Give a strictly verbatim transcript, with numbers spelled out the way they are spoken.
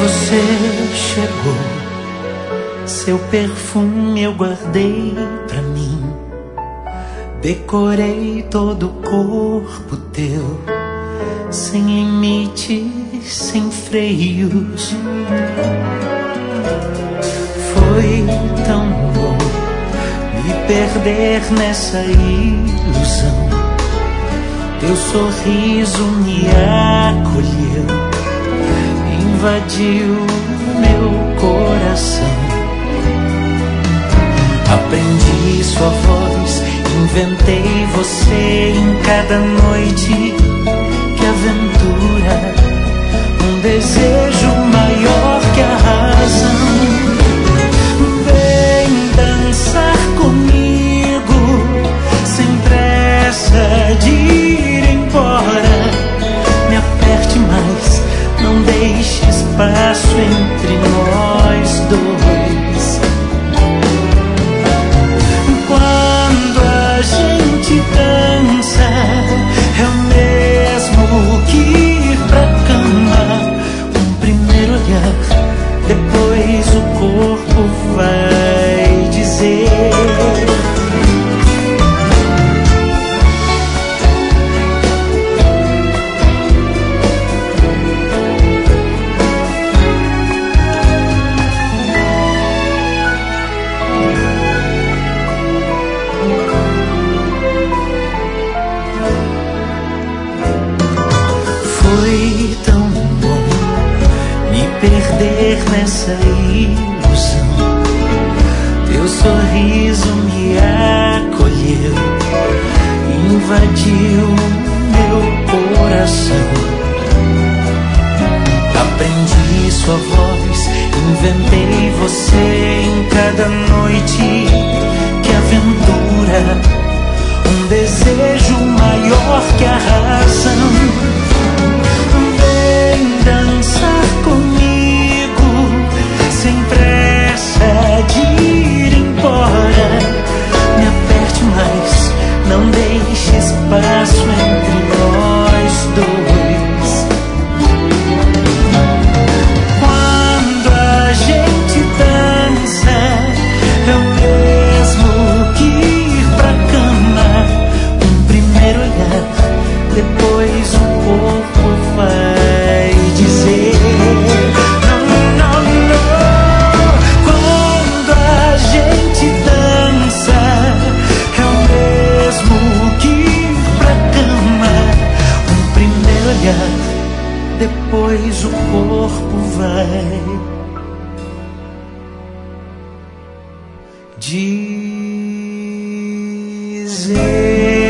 Você chegou, seu perfume eu guardei pra mim. Decorei todo o corpo teu, sem limites, sem freios. Foi tão bom me perder nessa ilusão. Teu sorriso me acolheu, invadiu meu coração. Aprendi sua voz, inventei você em cada noite. Que aventura, um desejo maior que a razão. Vem dançar comigo, sem pressa de ir embora. Me aperte mais, não deixe espaço entre nós dois. Quando a gente dança, é o mesmo que ir pra cama. Um primeiro olhar, depois o corpo vai dizer. Foi tão bom me perder nessa ilusão. Teu sorriso me acolheu, invadiu meu coração. Aprendi sua voz, inventei você em cada noite. Que aventura, um desejo maior que a razão. Dançar comigo, sem pressa de ir embora. Me aperte mais, não deixe espaço entre nós dois. Quando a gente dança, é o mesmo que ir pra cama. Um primeiro olhar, depois o corpo vai dizer. Não, não, não. Quando a gente dança, é o mesmo que ir pra cama. Um primeiro olhar, depois o corpo vai dizer.